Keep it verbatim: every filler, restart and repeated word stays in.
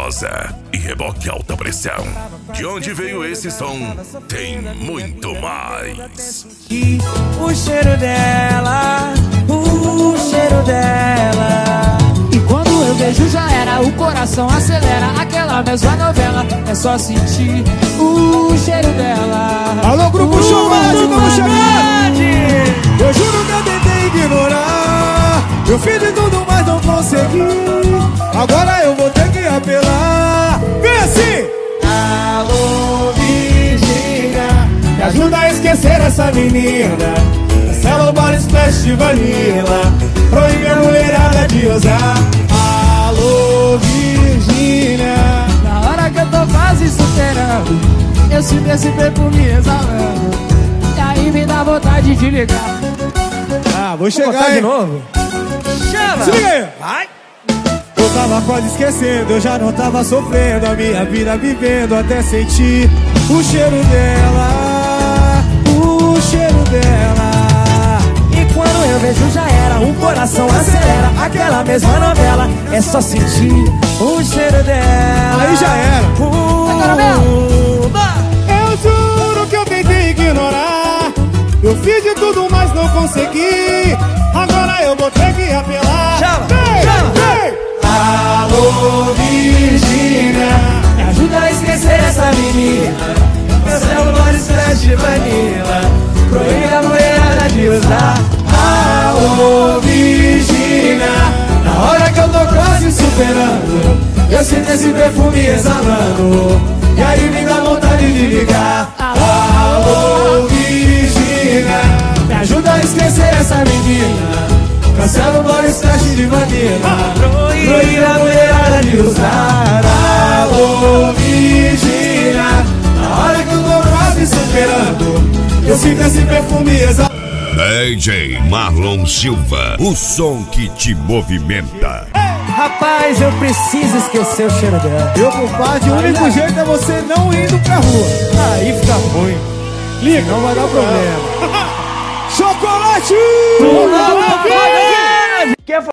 gostosa e reboque alta pressão. De onde veio esse som? Tem muito mais. O cheiro dela, o cheiro dela. E quando eu vejo já era, o coração acelera. Aquela mesma novela, é só sentir o cheiro dela. Alô, grupo Chumate, vamos chegar! Eu juro que eu tentei ignorar. Eu fiz de tudo, mas não consegui. Agora eu vou ter que apelar. Vem assim! Alô, Virgínia, me ajuda a esquecer essa menina. Cancela o body splash de vanilla. Proíbe a mulherada de usar. Alô, Virgínia, Na hora que eu tô quase superando, eu sinto esse perfume exalando. E aí me dá vontade de ligar. Ah, vou chegar de aí. novo. Chama! Se liga aí. Vai. Eu tava quase esquecendo, eu já não tava sofrendo. A minha vida vivendo até sentir o cheiro dela, o cheiro dela. E quando eu vejo já era, o coração acelera. Aquela mesma novela, é só sentir O cheiro dela. Aí já era. Agora mesmo. Eu juro que eu tentei ignorar. Eu fiz de tudo, mas não consegui. Agora eu vou ter que apelar. Chama, Vem, chama. vem. Alô, Virgínia, Me ajuda a esquecer essa menina. cancela o body splash de vanilla. Proíbe a mulherada de usar. Alô, Virgínia, na hora que eu tô quase superando, eu sinto esse perfume exalando. E aí me dá vontade de ligar. Alô, Virgínia, me ajuda a esquecer essa menina. Cancela o body splash de vanilla. Proíbe a mulherada de usar. Alô, Virgínia, na hora que eu tô quase superando, eu sinto esse perfume exalando. D J Marlon Silva, o som que te movimenta. Rapaz, eu preciso esquecer o cheiro dela. Meu compadre, o único jeito é você não indo pra rua. Aí fica ruim. Liga, não vai dar problema. Chocolate! Não, não, não, não.